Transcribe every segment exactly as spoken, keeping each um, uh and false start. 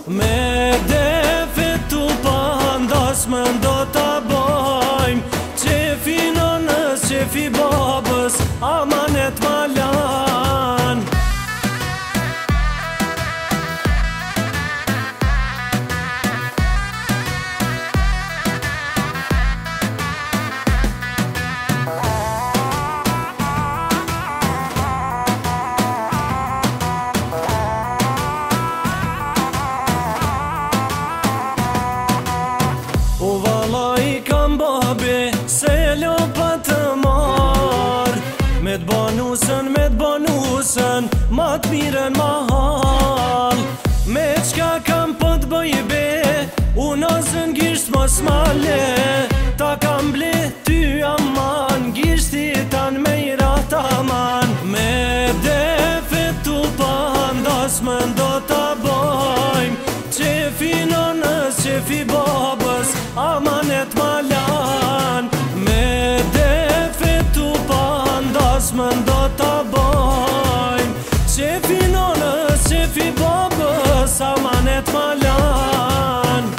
Me defet tu pandas më ndo t'a bojmë, qefi nonës, qefi babës, amanet malan. O vala i kam babi, se lo pa të marë, me t'banusën, me t'banusën, ma t'miren ma halë. Me qka kam po t'bëj be, unë ozën gisht mos male, ta kam ble ty aman, gishti tan me i rataman. Me defet tu pandas më ndo t'a bojmë, qefi nonës, qefi babës, amanet malan. Me defet tu pandas më ndo t'a bojmë, qefi nonës, qefi babës, amanet malan.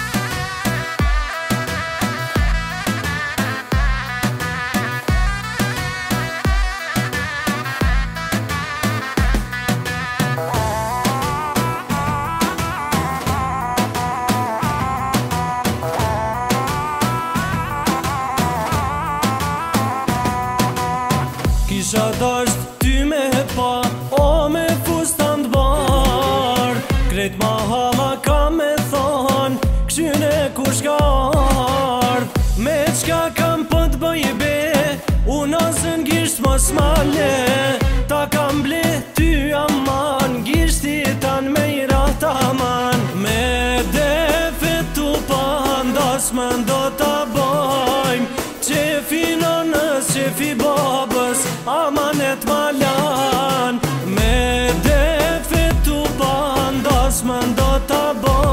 Kisha dasht ty me pa, o me fustan t'bar, krejt ma hala ka me thon, këshyne kush ka ardh. Me qka kam po t'bëj be, unë ozën gisht mos male, ta kam ble ty aman, gishti tan me i rataman. Me defet tu pandas më ndo t'a bojmë, qefi nonës, qefi babës, amanet malan. Me defet tu pandas më ndo t'a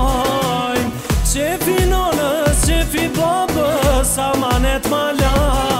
bojmë, qefi nonës, qefi babës, amanet malan.